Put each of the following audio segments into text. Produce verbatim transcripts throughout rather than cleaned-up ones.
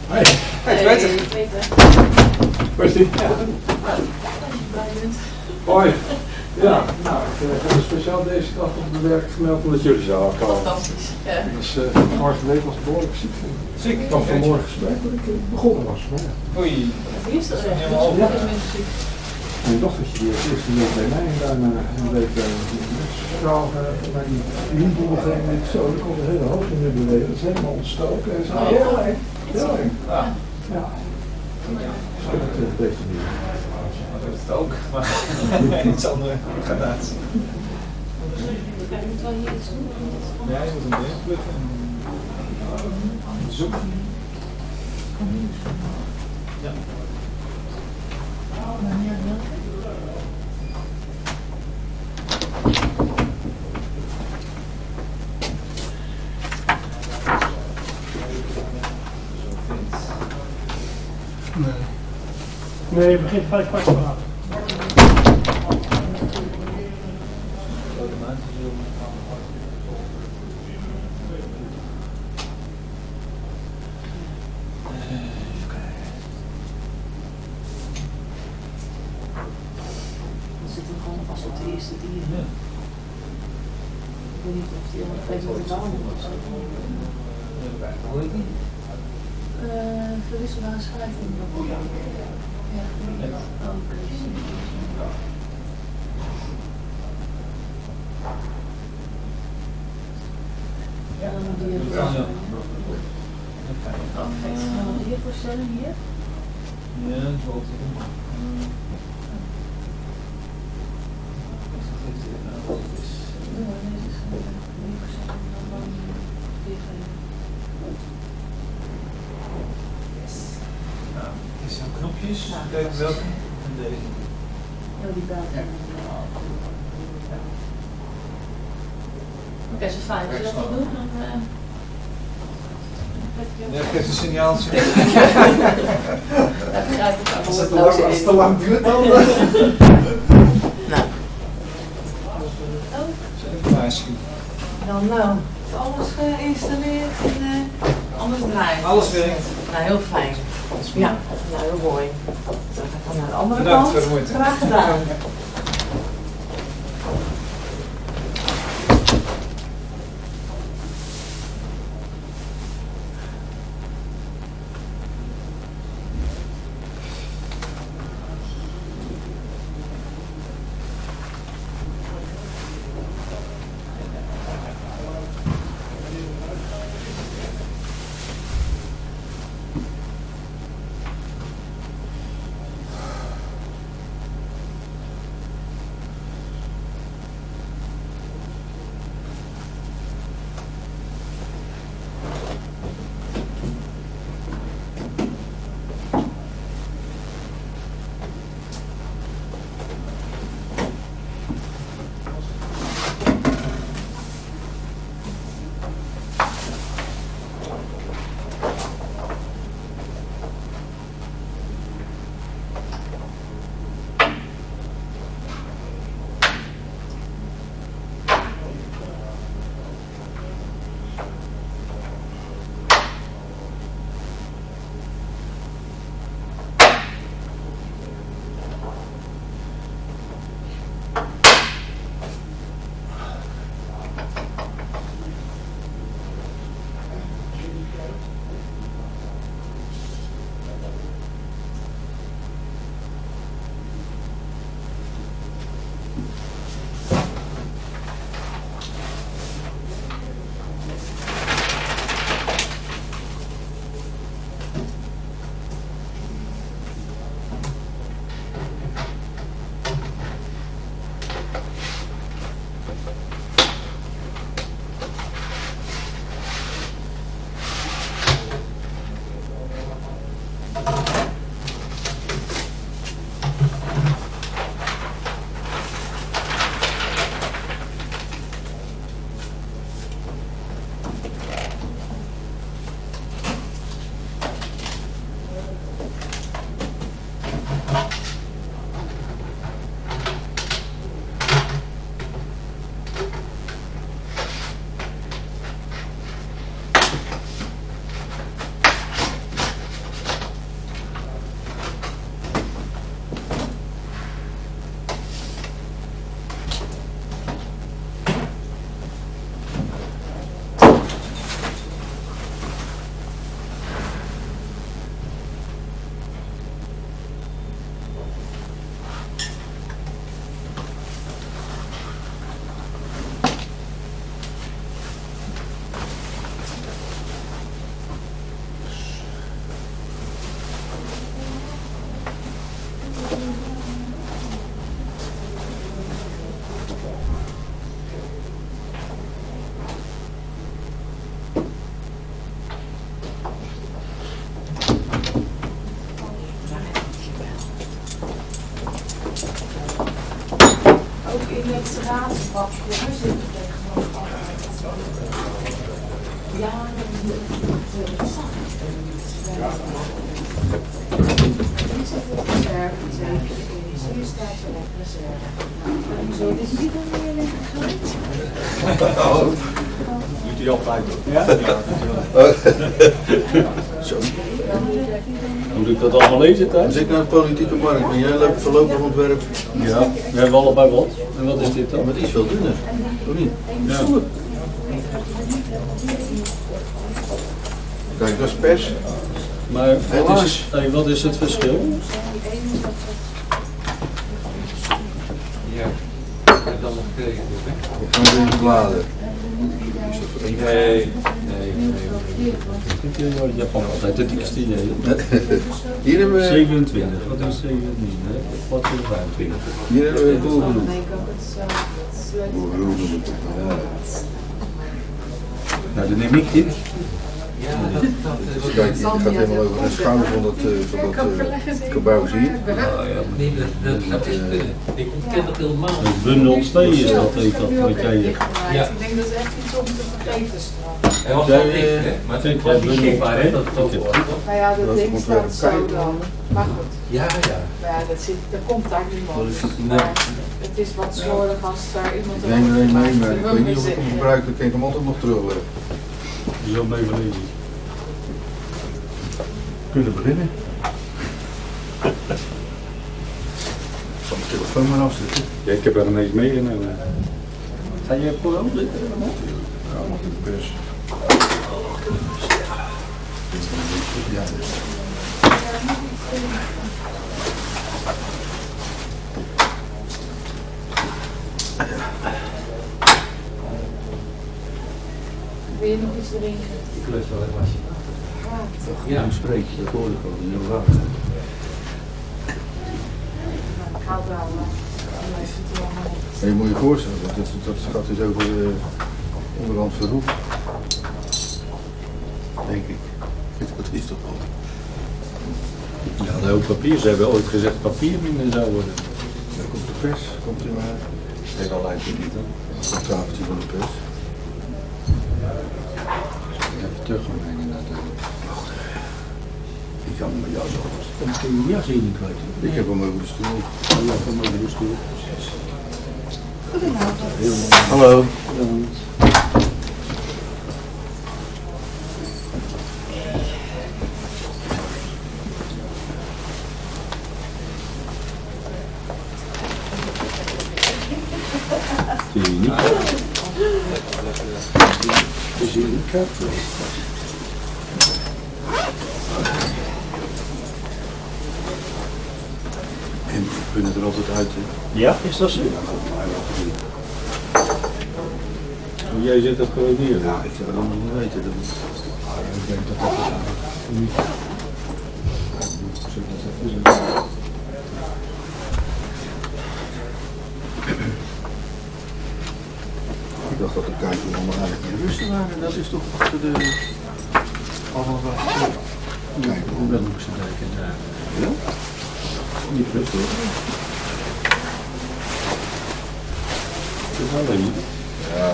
Hoi. Hey, Peter. Peter. Waar is die? Ja. Hoi. Ja, nou, ik uh, heb een speciaal deze dag op de werk gemeld omdat jullie zouden komen. Fantastisch. Ja. Dus uh, vorige week was ik behoorlijk ziek. Ziek? Ik had vanmorgen gesprek dat ik uh, begonnen was. Maar ja. Oei. Wie is er echt? Helemaal Ja. over. Mijn dochtertje die heeft eerst een week bij mij en daarna een week bij de vrouw naar die liefde gegeven. En zo, dan komt de hele hoofd in de beweging. Dat is helemaal ontstoken. En zo. Oh. Heel eng. Heel eng. Ah, Ja. Zo, dat uh, deze niet. dat heeft het ook, maar iets andere gradatie. Ja, je moet wel hier iets doen. Ja, je moet hem beïnvloeden en zoeken. Ja. Nee. Nee, het begint vijf kwart voor acht. We zitten gewoon vast op de eerste dier. Ja. Ik weet niet of die al weet wat het nou is. Hoe heet die? Uh, verwisselbare schrijving. Ja. Ja. Oké. Ja, dan moet die Ja. even. Oké. Oké, gaan we hier voorstellen hier? Ja, dat valt in. Nou, hier zijn knopjes. Ja. Kijk welke. En deze. Ja, die belt. Oké, zo fijn. Als je dat wil doen, dan... Uh... Ja, geef een signaaltje. Ja, begrijp ik ook. Als het te lang, als het te lang duurt dan... Nou. Even waarschuwen. Dan nou, is alles geïnstalleerd en uh, alles draait. Alles werkt. Nou, heel fijn. Ja, nou heel mooi. Dan gaan we naar de andere Bedankt kant. voor de moeite. Graag gedaan. pratenbak. Ja, we zitten tegenwoordig altijd. Ja, dat is interessant. Hier zit de reserve, zeker. Hier staat de reserve. Zo, dit is niet dan meer liggen geweest. Doet hij altijd. Ja? Zo. Moet ik dat allemaal lezen thuis? Als ik naar de politieke markt ben, jij loopt voorlopig ontwerp. Ja, we hebben allebei wat. En wat is dit dan? Maar het is veel dunner, of niet? Ja. Kijk, dat is pers. Maar wat is, hey, wat is het verschil? Ja, ik heb dat nog gekregen. Of van deze bladen. Nee, nee, nee. Je hebt altijd de dikste idee. Hier hebben we, zevenentwintig, wat is zevenentwintig? Wat is vijfentwintig? hier hebben we bovenop. Nee, ik ook het Bovenop moet het. Ja. Nou, dan neem ik dit. Ja, dat, dat is Dus kijk, hier gaat helemaal over de schouder van dat, uh, van dat uh, kabouws hier. Nee, dat, dat, dat is de, ik ontken dat helemaal. Het bundel twee is dat, heet dat, wat jij hebt. Ja. Ik denk dat het echt iets om te vergeten straks. Hij was wel dicht, hè? Maar het was niet zichtbaar, hè? Dat het ook was. Maar ja, dat Dat ding moet staat wel zo kijken. dan. Maar goed, Ja, ja. maar ja, dat, zit, dat komt daar niemand. Dat is het, Maar het is wat slordig als daar iemand Ik neem er een mee, maar ik We weet niet of ik zitten. hem gebruik, dan kan ik hem altijd nog terugleggen. Je zult mee verlezen. Kunnen beginnen. Ik zal mijn telefoon maar afzetten. Ja, ik heb er ineens meegenomen. Ga je voor ook zitten? Ja, mag de pers. Ja, dus. Wil je nog iets drinken? Ik lust wel een glasje. Ja, een spreekje, dat hoor ik al. Heel raar. Ik haal het wel. Dan is het wel. Maar je moet je voorstellen, want dat, dat gaat dus over de onderhand verroep. Denk ik. Dat is toch wel. Ja, een hoop papier. Ze hebben ooit gezegd papier minder zou worden. Dan komt de pers, komt in maar. Heeft al lijkt het niet, hè? Het tafeltje van de pers. Even teruggemeen inderdaad. Ik kan hem met jou zo vast. Dan kun je je jas hier niet kwijt. Ik heb hem over de stoel. Oh, ja, kom over de stoel. Hallo. Zie je niet? Zie je niet? En we kunnen er altijd uit. Hè. Ja, is dat zo? Jij zit het gewoon hier. Ja, ik zou het allemaal niet weten. Dat is... Ik denk dat dat niet. Ik dacht dat de kuiten allemaal eigenlijk in rusten waren. Dat is toch achter de... Allemaal wat... Kijk, hoe Dat moet ik zo kijken. Ja? Niet rustig. Dat is wel niet. Ja.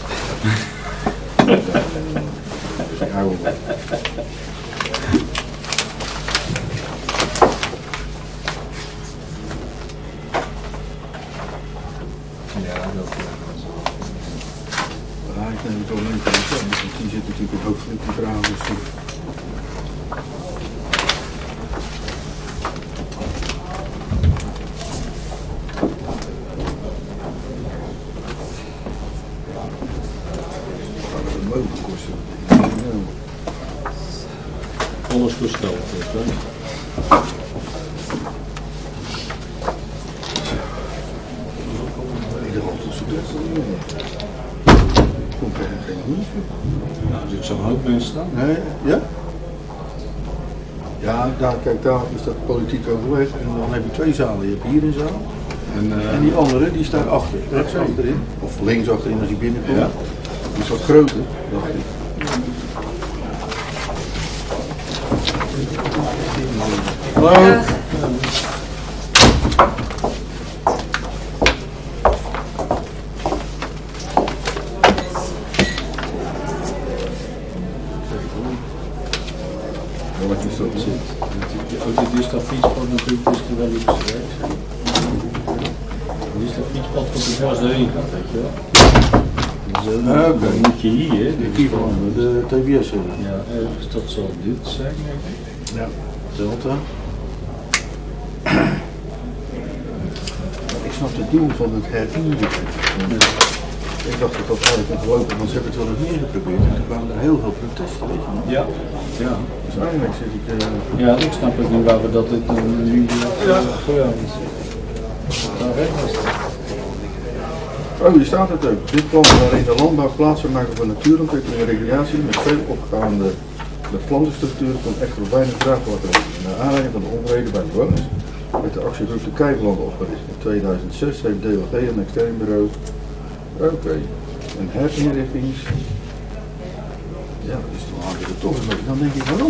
Dat is een oude. Ja, dat Ja, ik neem het wel mee van mezelf, want die zit natuurlijk in hoofdelijk die vrouw. Dus die... Wat een mogen kosten. alles gesteld is, hè? Ieder hand is zo druk. Komt er geen hoedje? Nou, er zit zo'n hoop mensen staan. Nee, ja? Ja, daar, kijk, daar is dat politiek overleg en dan heb je twee zalen. Je hebt hier een zaal En, uh, en die andere die staat achter, rechts achterin. Of links achterin als je binnenkomt. Ja. Die is wat groter, dacht ik. Hallo? Wat is dat? Ook dit is dat fietspad natuurlijk, is er wel iets gewerkt. Dit is dat fietspad wat er zelfs doorheen gaat, weet je wel. Ah, oké. Dan moet je hier, De dit is kieper, gewoon, de T B S. ja, ergens dat zal dit zijn, denk ik. Ja. Delta. Ik snap het doel van het herinrichten. Ik dacht dat dat eigenlijk moet lopen, want ze hebben het wel eens meer geprobeerd en toen kwamen er heel veel protesten, weet je wel. Ja. Ja. Dus eigenlijk zit ik... Uh... Ja, ik snap ook niet waar we dat dit dan nu ja. gedaan is. Oh, hier staat het ook. Dit plan waarin de landbouw plaatsen maken voor natuurontwikkeling en recreatie met veel opgaande de plantenstructuur komt echter op weinig draagvlak over. Naar aanleiding van de onvrede bij bewoners werd de actiegroep de Kijklanden opgericht. In tweeduizend zes heeft D L G een extern bureau. Oké, okay. Een herinrichtings. Ja, dat is toch hartstikke tof. Dan denk ik waarom?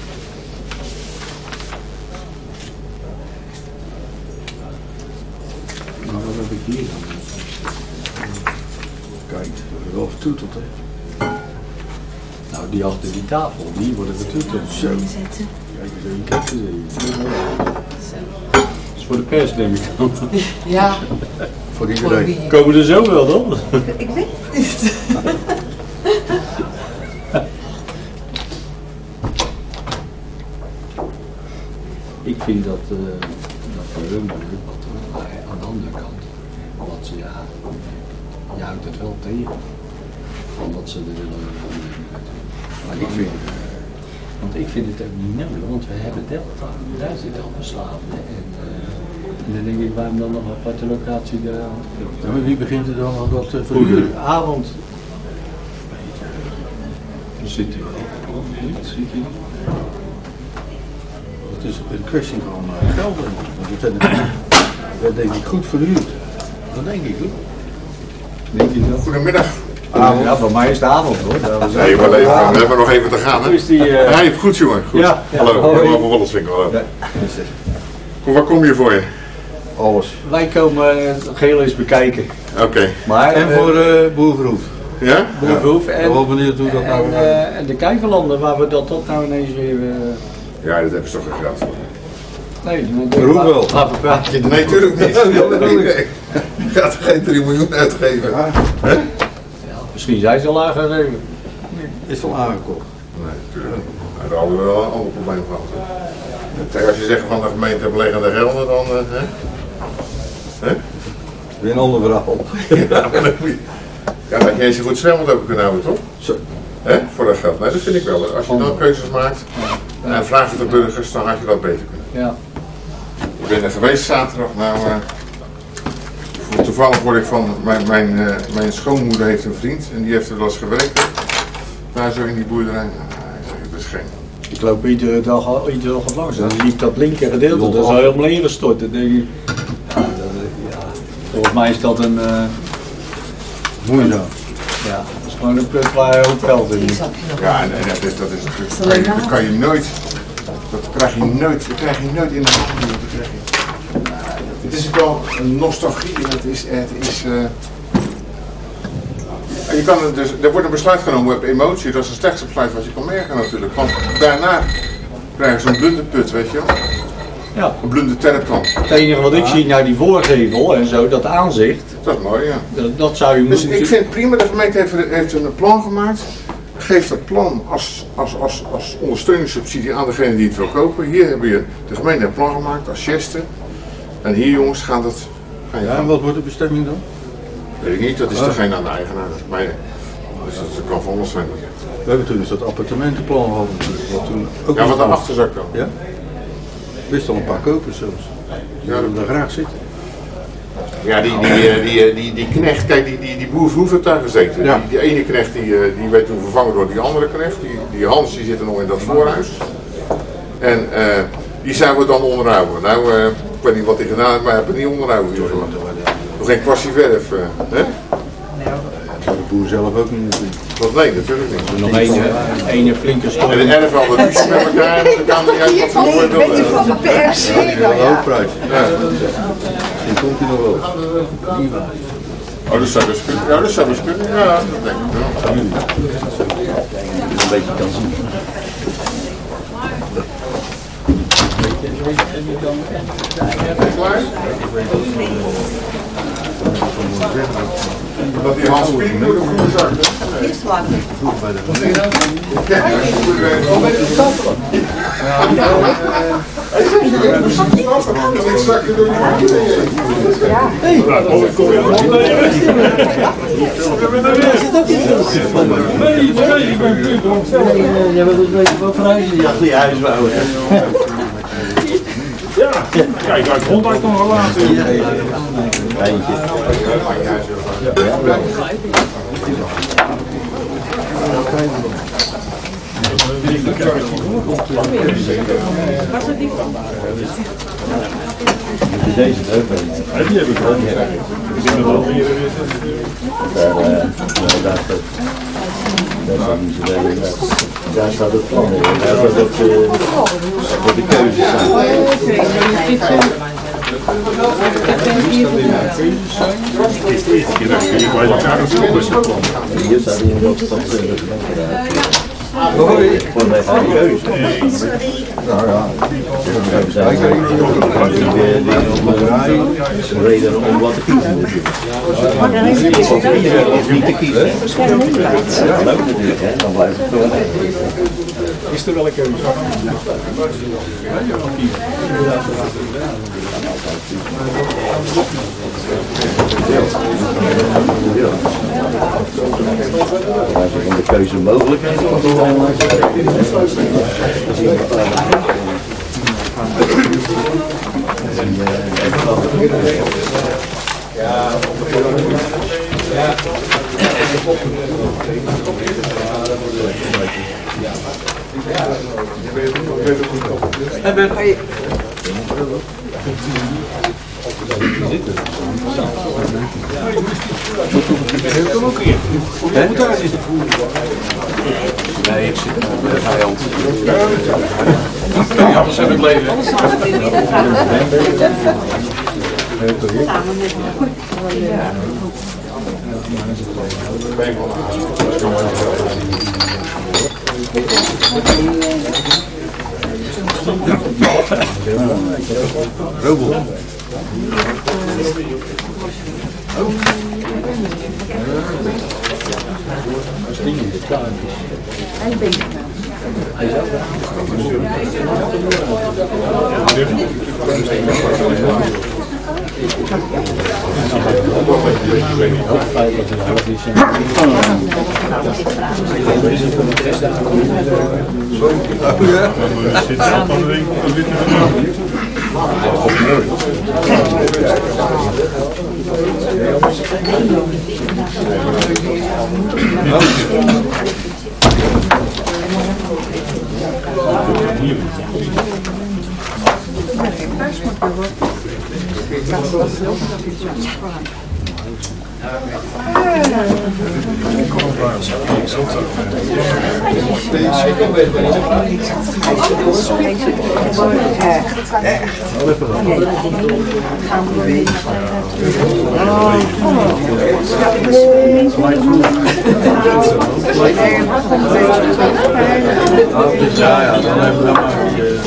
Maar wat heb ik hier dan? Kijk, Rolf Toetelt, hè. Nou, die achter die tafel, die worden getoeteld. Zo. Kijk eens even, kijk eens even. Dat is voor de pers, denk ik dan. Ja, Voor iedereen. Komen er zo wel dan? ik weet het niet. Ik vind dat, uh, dat voor hun moeilijk, maar aan de andere kant, wat ze ja, je houdt het wel tegen, van wat ze er willen ondernemen. Maar ik vind, uh, want ik vind het ook niet nodig, want we hebben Delta, daar zitten al verslaafden en, uh, en dan denk ik, waarom dan nog een aparte locatie daar aan? Ja, maar wie begint er dan aan dat uh, Goede verhuren? avond. Daar zit hij wel. Niet, zit hij niet. Het is een kwestie van uh, geld, denk ik. Want het werd denk ik goed verhuurd. Dat denk ik hoor. Denk je dat? Goedemiddag. Ah, ja, bij mij is het avond hoor. Nee, maar even, we hebben nog even te gaan. Hè? Hoe is die? Uh... Hey, goed jongen. Goed. Ja, ja. Hallo, Hoi. ik ben van Wollenswinkel. Hallo. Ja. Goed, waar kom je voor je? Alles. Wij komen uh, het geheel eens bekijken. Oké. Okay. Maar, En uh, voor uh, Boerverhoef. Ja? Boerverhoef Ik ben en, wel benieuwd hoe dat nou en, gaat. uh, en de Kijverlanden, waar we dat, dat nou ineens weer... Uh... Ja, dat hebben ze toch geen geld voor. Nee, Maar hoe wel? Waarvoor praat je? Nee, natuurlijk niet. Nee, nee. Je gaat geen drie miljoen uitgeven. Ja, Hè? Ja, misschien zijn ze al aangegeven. is al aangekocht. Nee, natuurlijk niet. Nou, daar hadden we wel een ander probleem gehad. Kijk, als je zegt van de gemeente hebben liggende gelden, dan... Uh, hè? Hè? Weer een ander verhaal. Ja, maar dan moet je... Ja, dat je eens een goed zwembad open kunnen houden, toch? Zo. Hè? Voor dat geld. Nee, dat vind ik wel. Als je dan keuzes maakt en vraagt het de burgers, dan had je dat beter kunnen. Ja. Ik ben er geweest zaterdag. Nou, uh, toevallig word ik van mijn, mijn, uh, mijn schoonmoeder heeft een vriend en die heeft er wel eens gewerkt. Daar zo in die boerderij. Nou, ik zeg, dat is geen. Ik loop iedere dag, iedere dag langs en dan zie ik dat linker gedeelte, dat is al helemaal ingestort. Dan denk ik, ja, dat, ja, volgens mij is dat een, uh, Moeizaam. ja, dat is gewoon een punt waar je ook geld in is. Ja, nee, dat is, dat is natuurlijk, dat kan je, dat kan je nooit, dat krijg je nooit, dat krijg je nooit in de hand. Dat krijg je. Het is ook wel een nostalgie, het is, het is, uh, je kan het dus, er wordt een besluit genomen op emotie, dat is het slechtste besluit wat je kan merken natuurlijk, want daarna krijg je zo'n blunderput, weet je wel. Ja. Een blunde terplan. Het enige wat ik zie naar die voorgevel en zo, dat aanzicht, Dat is mooi, ja. dat, dat zou je Dus moeten... ik vind het prima, de gemeente heeft, heeft een plan gemaakt. Geef dat plan als, als, als, als ondersteuningssubsidie aan degene die het wil kopen. Hier hebben je, de gemeente heeft een plan gemaakt als geste. En hier jongens gaat het... Ga je Ja, en wat wordt de bestemming dan? Weet ik niet, dat is degene aan de eigenaar. Dat is mij. Dus dat kan van alles zijn. We hebben toen dus dat appartementenplan gehad natuurlijk. Wat toen ook Ja, nog wat kwam. daarachter zou komen. Ja? Wist al een paar kopers zelfs. Die wilden daar graag zitten. Ja, die, die, die, die, die, die knecht, kijk, die, die, die boer Vroef heeft daar gezeten. Ja. Die, die ene knecht die, die werd toen vervangen door die andere knecht. Die, die Hans die zit er nog in dat voorhuis. En uh, die zouden we dan onderhouden. Nou, uh, ik weet niet wat hij gedaan heeft, maar hij heeft het niet onderhouden. Nog geen kwastje verf. Uh, hè? Maar de boer zelf ook niet natuurlijk. Want nee, natuurlijk niet. Nog één, één flinke storm. En de erf al de ruzie met elkaar, en dan kan hij uit wat voor Nee, ik voorbeeld ben niet van de pers. Ja, die wil een Ja. hoofdprijs. Ja. Misschien komt hij nog wel. Oh, dat zou best kunnen. Ja, dat zou best kunnen. Ja, dat denk ik wel. Een beetje kan zien. Dat die Hans Pieck moet een goede zak. Eerst laten. Ik zag je door Jij bent een beetje wat verhuizen achter je huis bouwen. Ja, kijk, uit hond uit nog laten. Eentje. Deze ook wel. Die heb ik wel. Ik denk dat wel meer is. Daar, uh, daar staat, daar staat niet zo heel erg. Daar staat het plan in. Daar staat dat uh, voor de keuze staan. Hier staat in wat stad voor mij van de keuze. Nou ja, ik zei een reden om wat te kiezen. Of niet te kiezen. Ja, leuk natuurlijk, hè? Dan blijft het gewoon. Is er wel een keuze? Als je van de keuze mogelijkheden komt, dan ja. Nee, ik zit bij de vijand. Ja, anders heb ik leven. Robot. Als die niet klaar is. Hij is bezig. Hij is ook ja, ja, dan hebben we dat maar.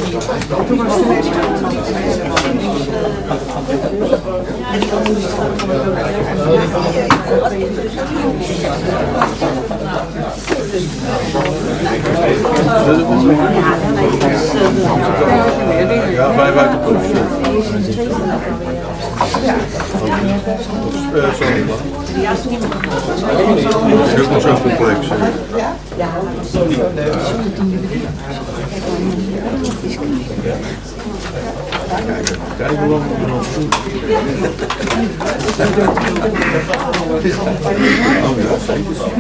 Ja, bij buiten komen. Ja. Sorry. Het is ook nog zo complex. Ja. Kijken we dan nog goed. Oh ja, zeker.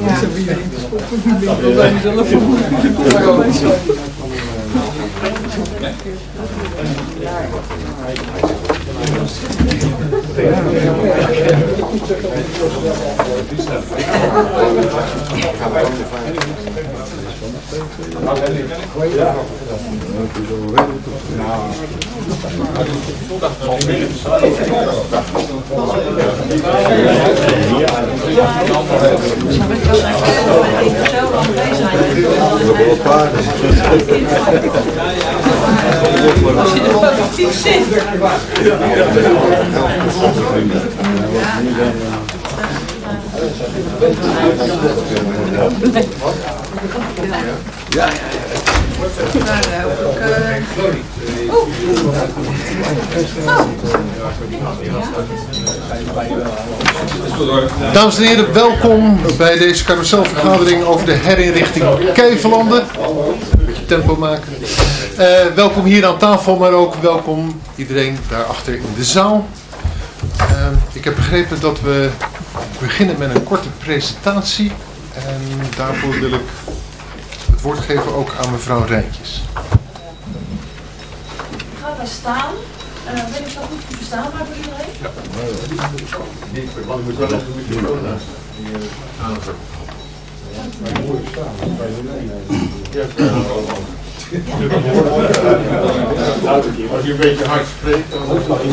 Ja. Als je er positief zit. Ja, ja, Dames en heren, welkom bij deze carouselvergadering over de herinrichting Kuivelanden. Een beetje tempo maken. Uh, welkom hier aan tafel, maar ook welkom iedereen daarachter in de zaal. Uh, ik heb begrepen dat we beginnen met een korte presentatie. En daarvoor wil ik het woord geven ook aan mevrouw Rijntjes. Ik ga daar staan. Uh, weet ik dat goed te verstaan maar voor iedereen? Ja. Want ik moet wel even de microfoon naast die aanzetten. Maar mooi staan, dat kan je Ja, als je een beetje hard spreekt, dan moet je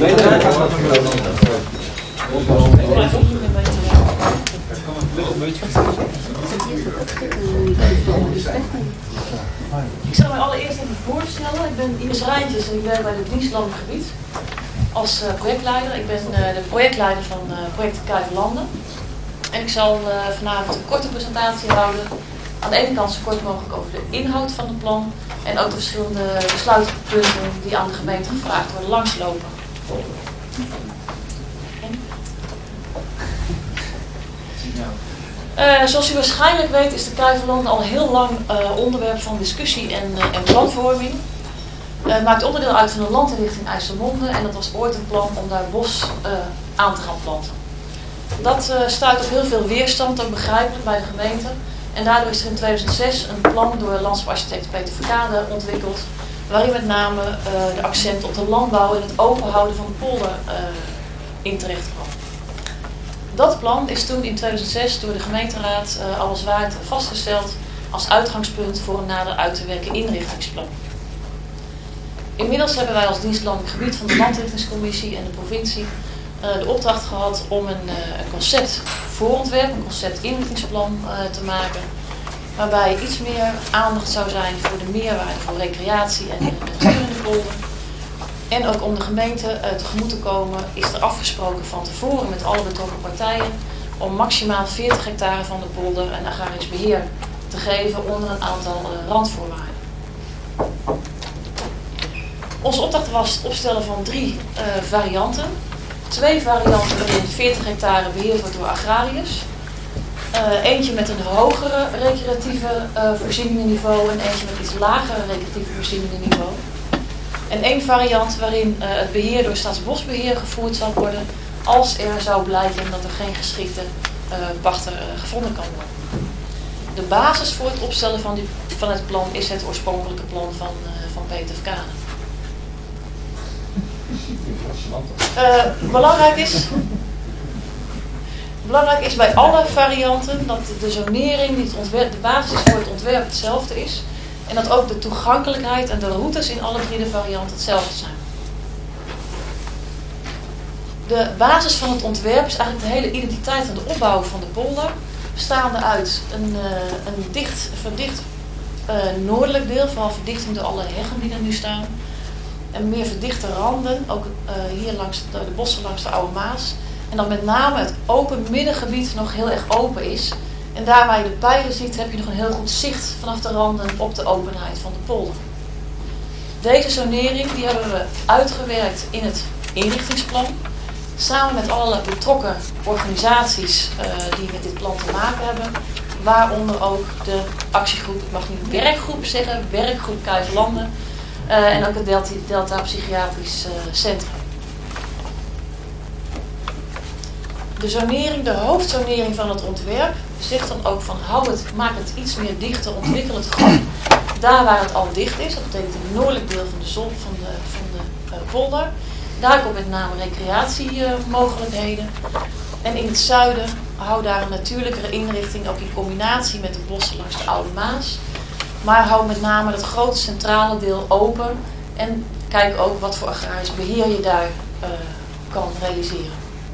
Ik zal mij allereerst even voorstellen. Ik ben Ines Rijntjes en ik werk bij het dienstlandelijk gebied als uh, projectleider. Ik ben uh, de projectleider van uh, project Kuivelanden. En ik zal uh, vanavond een korte presentatie houden. Aan de ene kant zo kort mogelijk over de inhoud van het plan en ook de verschillende besluitpunten die aan de gemeente gevraagd worden langslopen. Uh, zoals u waarschijnlijk weet is de Kuivelanden al heel lang uh, onderwerp van discussie en, uh, en planvorming. Uh, maakt onderdeel uit van de landinrichting IJsselmonde en dat was ooit een plan om daar bos uh, aan te gaan planten. Dat uh, stuit op heel veel weerstand, ook begrijpelijk bij de gemeente. En daardoor is er in tweeduizend zes een plan door landschapsarchitect Peter Verkade ontwikkeld, waarin met name uh, de accent op de landbouw en het openhouden van de polder uh, in terecht kwam. Dat plan is toen in tweeduizend zes door de gemeenteraad uh, alleswaard vastgesteld als uitgangspunt voor een nader uit te werken inrichtingsplan. Inmiddels hebben wij als dienstlandelijk gebied van de landinrichtingscommissie en de provincie uh, de opdracht gehad om een, uh, een concept voorontwerp, een concept inrichtingsplan uh, te maken, waarbij iets meer aandacht zou zijn voor de meerwaarde voor recreatie en de natuur in de polder. En ook om de gemeente uh, tegemoet te komen is er afgesproken van tevoren met alle betrokken partijen om maximaal veertig hectare van de polder een agrarisch beheer te geven onder een aantal uh, randvoorwaarden. Onze opdracht was het opstellen van drie uh, varianten. Twee varianten waarin veertig hectare beheerd wordt door agrariërs. Uh, eentje met een hogere recreatieve uh, voorzieningenniveau en eentje met iets lagere recreatieve voorzieningenniveau. En één variant waarin uh, het beheer door Staatsbosbeheer gevoerd zal worden als er zou blijken dat er geen geschikte uh, pachter uh, gevonden kan worden. De basis voor het opstellen van, die, van het plan is het oorspronkelijke plan van, uh, van Peter Verkade. Uh, belangrijk is, belangrijk is bij alle varianten dat de zonering, die het ontwerp, de basis voor het ontwerp hetzelfde is. En dat ook de toegankelijkheid en de routes in alle drie de varianten hetzelfde zijn. De basis van het ontwerp is eigenlijk de hele identiteit van de opbouw van de polder. Bestaande uit een, uh, een dicht, verdicht uh, noordelijk deel, vooral verdichting door alle heggen die er nu staan. En meer verdichte randen, ook uh, hier langs de, de bossen langs de Oude Maas. En dan met name het open middengebied nog heel erg open is. En daar waar je de pijlen ziet, heb je nog een heel goed zicht vanaf de randen op de openheid van de polder. Deze zonering die hebben we uitgewerkt in het inrichtingsplan. Samen met alle betrokken organisaties uh, die met dit plan te maken hebben. Waaronder ook de actiegroep, ik mag niet werkgroep zeggen, werkgroep Kuivelanden. Uh, en ook het Delta, Delta Psychiatrisch uh, Centrum. De zonering, de hoofdzonering van het ontwerp zegt dan ook van hou het, maak het iets meer dichter, ontwikkel het goed. daar waar het al dicht is, dat betekent in het noordelijk deel van de, zon, van de, van de uh, polder, daar komt met name recreatiemogelijkheden. En in het zuiden hou daar een natuurlijkere inrichting, ook in combinatie met de bossen langs de Oude Maas. Maar hou met name het grote centrale deel open en kijk ook wat voor agrarisch beheer je daar uh, kan realiseren.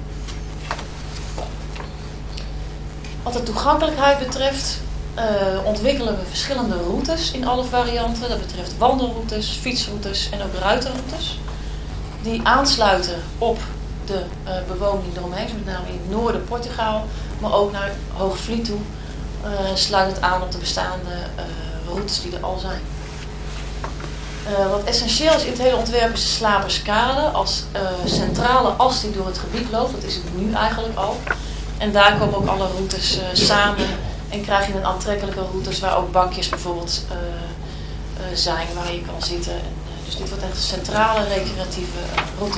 Wat de toegankelijkheid betreft uh, ontwikkelen we verschillende routes in alle varianten. Dat betreft wandelroutes, fietsroutes en ook ruitenroutes. Die aansluiten op de uh, bewoning eromheen, met name in het noorden Portugal, maar ook naar Hoogvliet toe uh, sluit het aan op de bestaande uh, routes die er al zijn. Uh, wat essentieel is in het hele ontwerp is de Slaperskade als uh, centrale as die door het gebied loopt. Dat is het nu eigenlijk al. En daar komen ook alle routes uh, samen en krijg je een aantrekkelijke routes waar ook bankjes bijvoorbeeld uh, uh, zijn waar je kan zitten. En, uh, dus dit wordt echt een centrale recreatieve uh, route.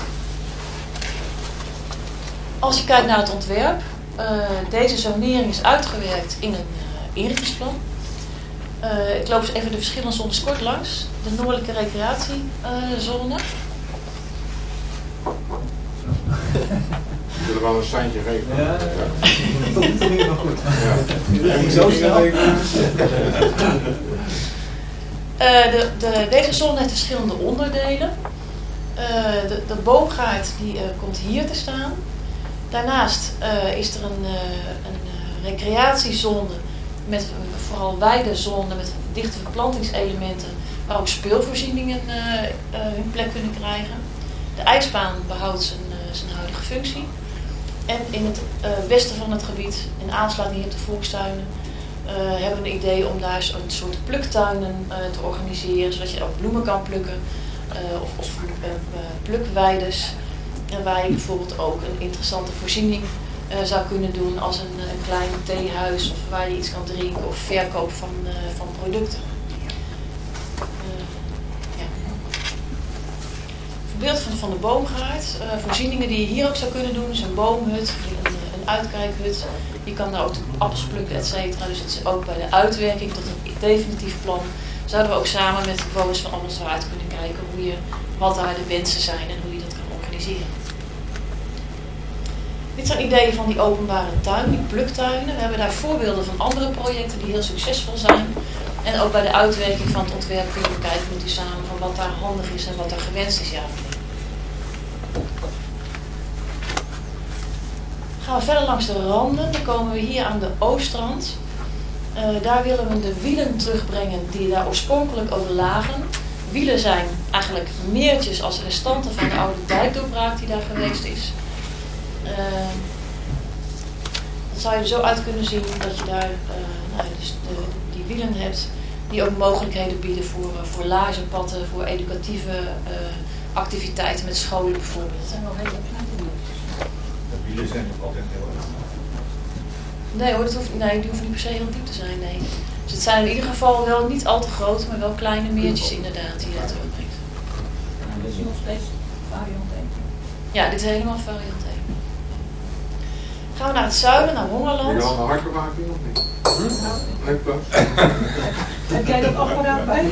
Als je kijkt naar het ontwerp, uh, deze zonering is uitgewerkt in een uh, inrichtingsplan. Uh, ik loop eens even de verschillende zones kort langs. De noordelijke recreatiezone. Ik wil er wel een seintje geven. Ja, ja. Dat is toch helemaal goed. Ja. Ja. Zo snel. Uh, de, de, deze zone heeft verschillende onderdelen. Uh, de, de boomgaard die, uh, komt hier te staan. Daarnaast uh, is er een, uh, een uh, recreatiezone met uh, vooral weidezone met dichte verplantingselementen waar ook speelvoorzieningen uh, uh, hun plek kunnen krijgen. De ijsbaan behoudt zijn, uh, zijn huidige functie. En in het uh, westen van het gebied, in aansluiting hier op de volkstuinen, uh, hebben we een idee om daar een soort pluktuinen uh, te organiseren, zodat je ook bloemen kan plukken uh, of, of uh, plukweides. En waar je bijvoorbeeld ook een interessante voorziening uh, zou kunnen doen als een, een klein theehuis of waar je iets kan drinken of verkoop van, uh, van producten. Uh, ja. Voorbeeld van, van de boomgaard. Uh, voorzieningen die je hier ook zou kunnen doen is een boomhut, een, een uitkijkhut. Je kan daar ook appels plukken, et cetera. Dus het is ook bij de uitwerking tot een definitief plan zouden we ook samen met de bewoners van Amstelwaard kunnen kijken hoe je, wat daar de wensen zijn en hoe je dat kan organiseren. Dit zijn ideeën van die openbare tuin, die pluktuinen. We hebben daar voorbeelden van andere projecten die heel succesvol zijn. En ook bij de uitwerking van het ontwerp kunnen we kijken met u samen van wat daar handig is en wat daar gewenst is. Ja. Gaan we verder langs de randen, dan komen we hier aan de oostrand. Uh, daar willen we de wielen terugbrengen die daar oorspronkelijk ook lagen. Wielen zijn eigenlijk meertjes als restanten van de oude dijkdoorbraak die daar geweest is. Uh, dat zou je er zo uit kunnen zien dat je daar uh, nou, dus de, die wielen hebt die ook mogelijkheden bieden voor, uh, voor laarzenpatten, voor educatieve uh, activiteiten met scholen bijvoorbeeld. Dat zijn wel hele kleine De wielen zijn nog altijd heel erg. Nee hoor, dat hoeft, nee, die hoeven niet per se heel diep te zijn, nee. Dus het zijn in ieder geval wel niet al te grote, maar wel kleine meertjes inderdaad die je daar terugbrengt. En dit is nog steeds variant één. Ja, dit is helemaal variant één. Gaan we naar het zuiden, naar Hongerland. Heb je al een hartbewaking of niet? Hm? Nee, toch? Heb jij dat apparaat bij?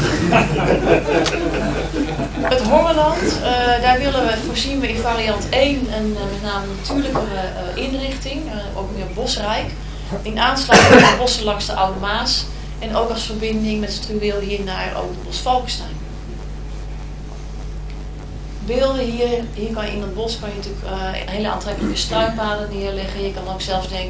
Het Hongerland, uh, daar willen we, voorzien we in variant één een uh, met name natuurlijkere uh, inrichting, uh, ook meer bosrijk. In aansluiting met de bossen langs de Oude Maas en ook als verbinding met Struweel hier naar ook het bos Valkenstein. Beelden hier, hier kan je in het bos kan je natuurlijk uh, hele aantrekkelijke struinpaden neerleggen. Je kan ook zelfs denken